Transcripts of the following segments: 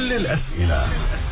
كل الأسئلة.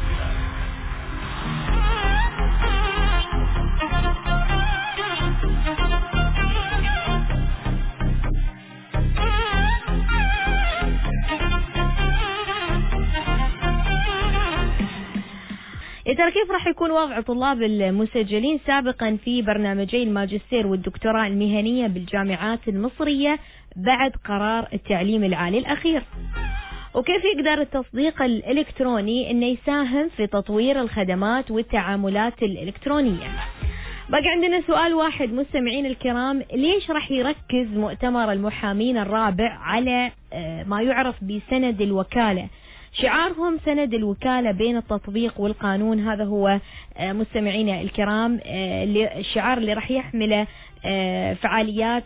يا ترى كيف راح يكون وضع طلاب المسجلين سابقا في برنامجي الماجستير والدكتوراه المهنية بالجامعات المصرية بعد قرار التعليم العالي الأخير؟ وكيف يقدر التصديق الإلكتروني أنه يساهم في تطوير الخدمات والتعاملات الإلكترونية؟ بقى عندنا سؤال واحد مستمعين الكرام، ليش راح يركز مؤتمر المحامين الرابع على ما يعرف بسند الوكالة؟ شعارهم سند الوكالة بين التطبيق والقانون، هذا هو مستمعينا الكرام الشعار اللي راح يحمله فعاليات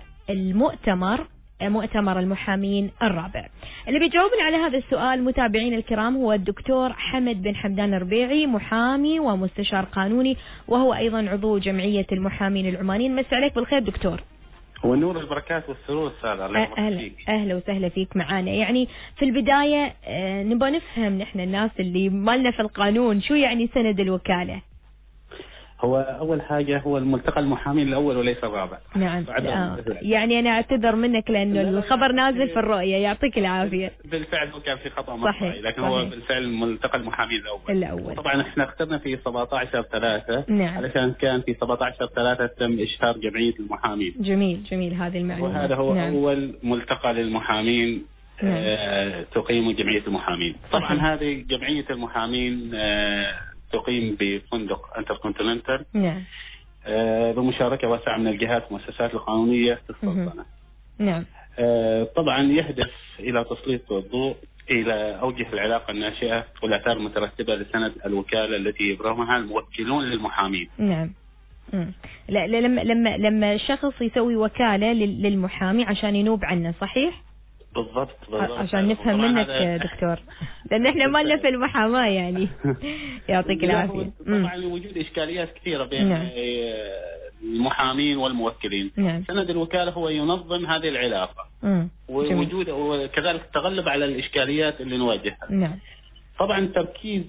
مؤتمر المحامين الرابع. اللي بيجاوبنا على هذا السؤال متابعين الكرام هو الدكتور حمد بن حمدان الربيعي، محامي ومستشار قانوني، وهو أيضا عضو جمعية المحامين العمانيين. مساء عليك بالخير دكتور. والنور والبركات والسرور استاذ. اهلا وسهلا فيك معانا. يعني في البدايه نبغى نفهم نحن الناس اللي مالنا في القانون شو يعني سند الوكاله. هو اول حاجه هو الملتقى المحامين الاول وليس الرابع. نعم. يعني انا اعتذر منك لانه الخبر نازل في الرؤيه. يعطيك العافيه. بالفعل هو كان في خطا مطبعي، لكن صحيح. هو بالفعل ملتقى المحامين الاول. طبعا احنا اخترنا في 17/3. نعم. علشان كان في 17/3 تم اشهار جمعيه المحامين. جميل هذه المعلومه. وهذا هو نعم. اول ملتقى للمحامين نعم. تقيم جمعيه المحامين. طبعا هذه جمعيه المحامين تقيم بفندق انتركونتيننتال نعم. بمشاركة واسعة من الجهات والمؤسسات القانونية في السلطنة. نعم. طبعا يهدف إلى تسليط الضوء إلى أوجه العلاقة الناشئة والآثار المترتبة لسند الوكالة التي يبرمها الموكلون للمحامين. نعم. لا لما شخص يسوي وكالة للمحامي عشان ينوب عنه، صحيح؟ بالضبط. عشان نفهم منك دكتور، لأن احنا ما لنا في المحاماة يعني. يعطيك العافية. طبعا وجود إشكاليات كثيرة بين نعم. المحامين والموكلين. نعم. سند الوكالة هو ينظم هذه العلاقة ووجود وكذلك التغلب على الإشكاليات اللي نواجهها. نعم. طبعا تركيز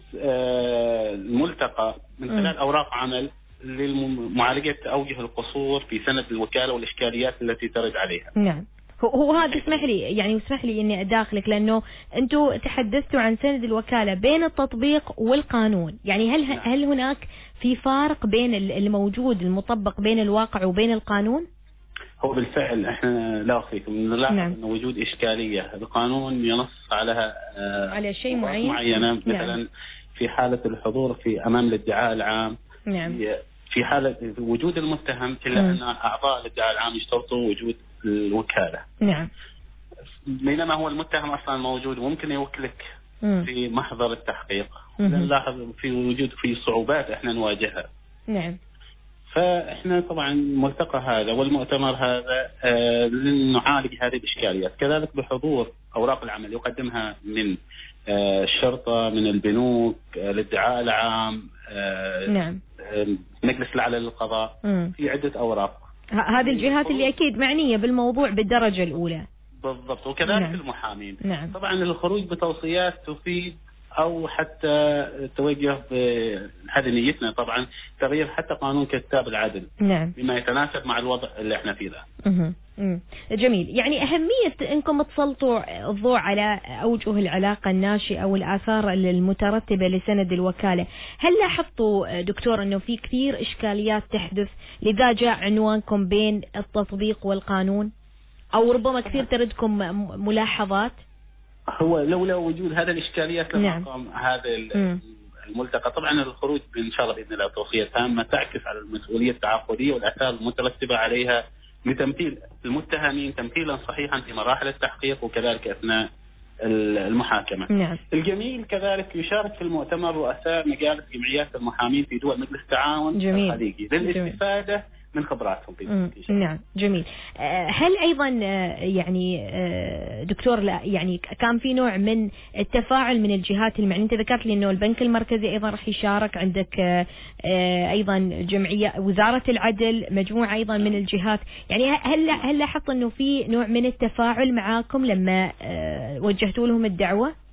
الملتقى من خلال أوراق عمل لمعالجة أوجه القصور في سند الوكالة والإشكاليات التي ترد عليها. نعم. هو هذا اسمح لي اني اداخلك، لانه انتم تحدثتوا عن سند الوكالة بين التطبيق والقانون. يعني هل هناك في فارق بين الموجود المطبق بين الواقع وبين القانون؟ هو بالفعل احنا لا اخفيكم نلاحظ نعم. ان وجود اشكاليه، القانون ينص على شيء معينه مثلا نعم. في حاله الحضور في امام الادعاء العام نعم. في حاله وجود المتهم الا ان اعضاء الادعاء العام يشترطوا وجود الوكالة. نعم. بينما هو المتهم أصلا موجود وممكن يوكلك في محضر التحقيق. نلاحظ في صعوبات احنا نواجهها. نعم. فاحنا طبعا الملتقى هذا والمؤتمر هذا لنعالج هذه الإشكاليات، كذلك بحضور أوراق العمل يقدمها من الشرطة، من البنوك، الادعاء العام، نعم. مجلس الأعلى للقضاء، في عدة أوراق. هذه الجهات اللي أكيد معنية بالموضوع بالدرجة الأولى. بالضبط. وكذلك نعم. المحامين. نعم. طبعا الخروج بتوصيات تفيد أو حتى توجه هذه نيتنا طبعا تغيير حتى قانون كتاب العدل. نعم. بما يتناسب مع الوضع اللي احنا فيه ده. جميل. يعني أهمية أنكم تسلطوا الضوء على أوجه العلاقة الناشئة والآثار المترتبة لسند الوكالة. هل لاحظتوا دكتور أنه في كثير إشكاليات تحدث لذا جاء عنوانكم بين التطبيق والقانون، أو ربما كثير تردكم ملاحظات؟ هو لولا وجود هذا الإشكاليات لما نعم. قام هذا الملتقى. طبعا الخروج إن شاء الله بإذن الله توصية تامة تعكس على المسؤولية التعاقدية والآثار المترتبة عليها لتمثيل المتهمين تمثيلا صحيحا في مراحل التحقيق وكذلك أثناء المحاكمة. نعم. الجميل كذلك يشارك في المؤتمر رؤساء مجالس جمعيات المحامين في دول مجلس التعاون الخليجي للاستفادة من خبراتهم. نعم. جميل. هل أيضا يعني دكتور يعني كان في نوع من التفاعل من الجهات المعنية؟ أنت ذكرت لي إنه البنك المركزي أيضا راح يشارك، عندك أيضا جمعية وزارة العدل، مجموعة أيضا من الجهات. يعني هل لاحظت إنه في نوع من التفاعل معاكم لما وجهتوا لهم الدعوة؟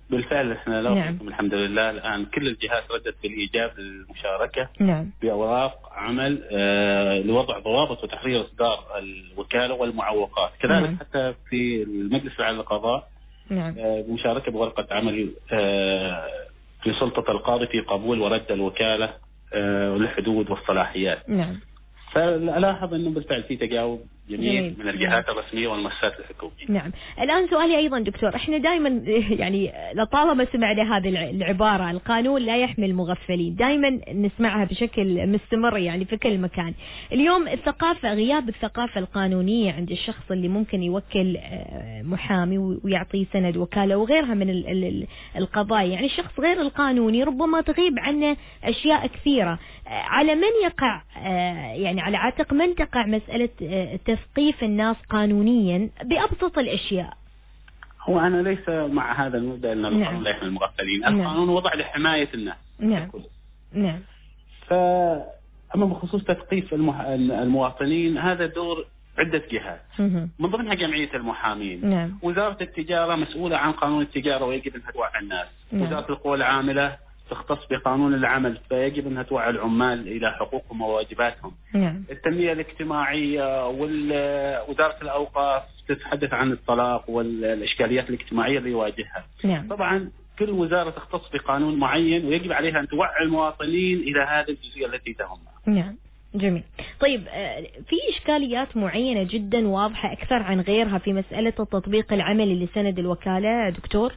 بالفعل احنا نعم. الحمد لله الان كل الجهات ردت بالايجاب للمشاركه نعم. باوراق عمل لوضع ضوابط وتحرير اصدار الوكاله والمعوقات، كذلك نعم. حتى في المجلس العام للقضاء نعم. مشاركه بورقه عمل لسلطه القاضي في قبول ورد الوكاله والحدود والصلاحيات. نعم. فلاحظ انه بالفعل في تجاوب جميل من الجهات نعم. الرسميه والمؤسسات الحكوميه. نعم. الان سؤالي ايضا دكتور، احنا دائما يعني لطالما سمعنا هذه العباره القانون لا يحمي المغفلين، دائما نسمعها بشكل مستمر يعني في كل مكان. اليوم الثقافه، غياب الثقافه القانونيه عند الشخص اللي ممكن يوكل محامي ويعطيه سند وكاله وغيرها من القضايا، يعني الشخص غير القانوني ربما تغيب عنه اشياء كثيره. على من يقع يعني على عاتق من تقع مساله تثقيف الناس قانونيا بأبسط الأشياء؟ هو أنا ليس مع هذا المبدأ أن القانون لا يحمي المغفلين. القانون وضع لحماية الناس. نعم. نعم. أما بخصوص تثقيف المواطنين هذا دور عدة جهات من ضمنها جمعية المحامين. نعم. وزارة التجارة مسؤولة عن قانون التجارة ويجب أنها توعي الناس. نعم. وزارة القوى العاملة تختص بقانون العمل فيجب أنها توعي العمال إلى حقوقهم وواجباتهم. نعم. التنمية الاجتماعية ووزارة الأوقاف تتحدث عن الطلاق والإشكاليات الاجتماعية اللي يواجهها. نعم. طبعا كل وزارة تختص بقانون معين ويجب عليها أن توعي المواطنين إلى هذه الجزئية التي تهمها. نعم. جميل. طيب في إشكاليات معينة جدا واضحة أكثر عن غيرها في مسألة التطبيق العملي لسند الوكالة دكتور؟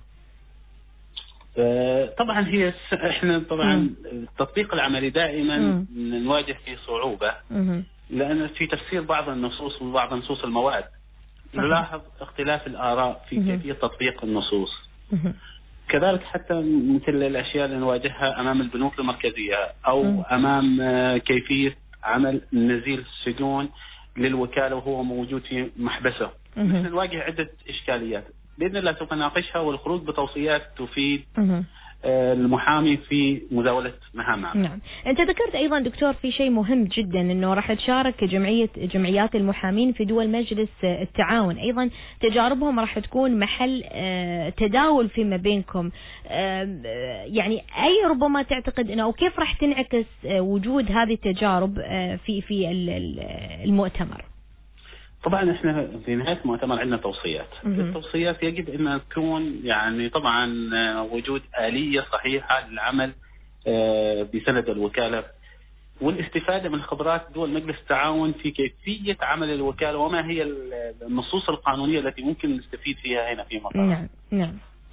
طبعا احنا طبعا التطبيق العملي دائما نواجه فيه صعوبة لأن في تفسير بعض النصوص وبعض نصوص المواد نلاحظ اختلاف الآراء في كيفية تطبيق النصوص. كذلك حتى مثل الأشياء اللي نواجهها أمام البنوك المركزية أو أمام كيفية عمل نزيل السجون للوكالة وهو موجود في محبسه. نواجه عدة إشكاليات بإذن الله سوف نناقشها والخروج بتوصيات تفيد المحامي في مزاولة مهامه. نعم. أنت ذكرت أيضا دكتور في شيء مهم جدا أنه راح تشارك جمعيات المحامين في دول مجلس التعاون، أيضا تجاربهم راح تكون محل تداول فيما بينكم. يعني أي ربما تعتقد أنه كيف راح تنعكس وجود هذه التجارب في المؤتمر؟ طبعا احنا في نهاية المؤتمر عندنا توصيات. التوصيات يجب ان تكون يعني طبعا وجود آلية صحيحة للعمل بسند الوكالة والاستفادة من خبرات دول مجلس التعاون في كيفية عمل الوكالة وما هي النصوص القانونية التي ممكن نستفيد فيها هنا في مصر. نعم. نعم.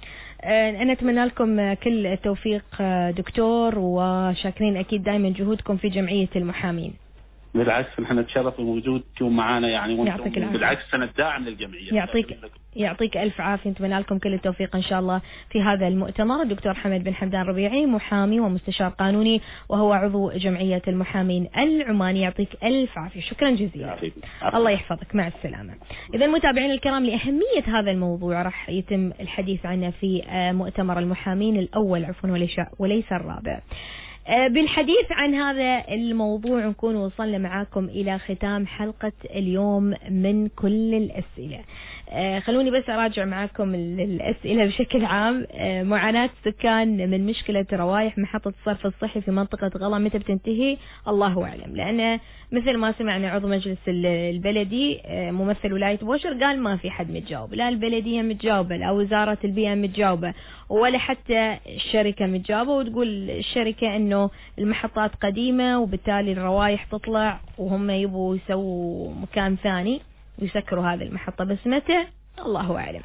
أنا أتمنى لكم كل التوفيق دكتور، وشاكرين أكيد دائما جهودكم في جمعية المحامين. بالعكس نحن نتشرف بوجودكم معنا يعني وانتم بالعكس سند داعم للجمعيه. يعطيك الف عافيه، نتمنى لكم كل التوفيق ان شاء الله في هذا المؤتمر. الدكتور حمد بن حمدان ربيعي محامي ومستشار قانوني وهو عضو جمعيه المحامين العماني، يعطيك الف عافيه، شكرا جزيلا. الله يحفظك، مع السلامه. اذا متابعينا الكرام لاهميه هذا الموضوع راح يتم الحديث عنه في مؤتمر المحامين الاول عفوا وليس الرابع. بالحديث عن هذا الموضوع نكون وصلنا معاكم إلى ختام حلقة اليوم من كل الأسئلة. خلوني بس أراجع معاكم الأسئلة بشكل عام. معاناة سكان من مشكلة روايح محطة الصرف الصحي في منطقة غلا متى بتنتهي؟ الله أعلم، لأن مثل ما سمعنا عضو مجلس البلدي ممثل ولاية بوشر قال ما في حد متجاوب، لا البلدية متجاوبة لا وزارة البيئة متجاوبة ولا حتى الشركة متجاوبة، وتقول الشركة انه المحطات قديمة وبالتالي الروايح تطلع وهم يبوا يسووا مكان ثاني ويسكروا هذه المحطة، بس متى الله أعلم.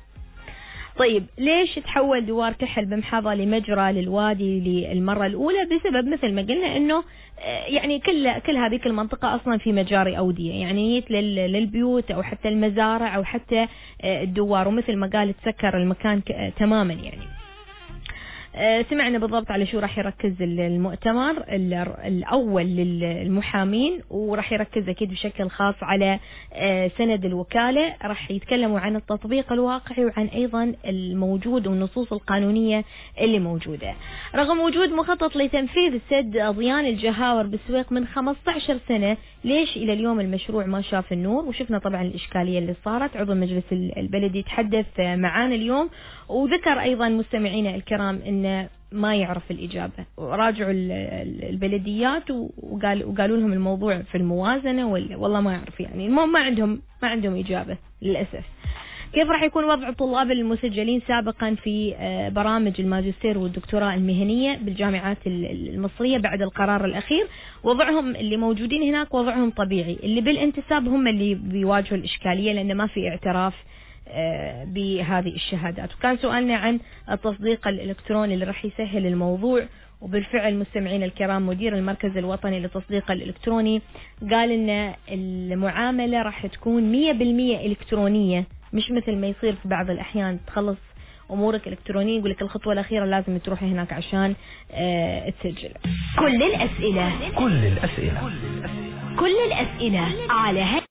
طيب ليش تحول دوار كحل بمحافظة لمجرى للوادي للمرة الأولى؟ بسبب مثل ما قلنا انه يعني كل هذه المنطقة اصلا في مجاري أودية، يعني للبيوت او حتى المزارع او حتى الدوار، ومثل ما قال تسكر المكان تماما يعني. سمعنا بالضبط على شو راح يركز المؤتمر الأول للمحامين، وراح يركز أكيد بشكل خاص على سند الوكالة. راح يتكلموا عن التطبيق الواقعي وعن أيضا الموجود والنصوص القانونية اللي موجودة. رغم وجود مخطط لتنفيذ سد أضيان الجهاور بالسويق من 15 سنة، ليش إلى اليوم المشروع ما شاف النور؟ وشفنا طبعا الإشكالية اللي صارت. عضو المجلس البلدي يتحدث معانا اليوم، وذكر أيضا مستمعينا الكرام أن ما يعرف الإجابة، وراجعوا البلديات وقالوا لهم الموضوع في الموازنة، والله ما يعرف، يعني ما عندهم إجابة للأسف. كيف راح يكون وضع الطلاب المسجلين سابقا في برامج الماجستير والدكتوراه المهنية بالجامعات المصرية بعد القرار الأخير؟ وضعهم اللي موجودين هناك وضعهم طبيعي، اللي بالانتساب هم اللي بيواجهوا الإشكالية لأن ما في اعتراف بهذه الشهادات. وكان سؤالنا عن التصديق الإلكتروني اللي راح يسهل الموضوع، وبالفعل مستمعين الكرام مدير المركز الوطني للتصديق الإلكتروني قال إن المعاملة راح تكون 100% إلكترونية، مش مثل ما يصير في بعض الأحيان تخلص أمورك إلكترونية يقول لك الخطوة الأخيرة لازم تروح هناك عشان تسجل. كل الأسئلة على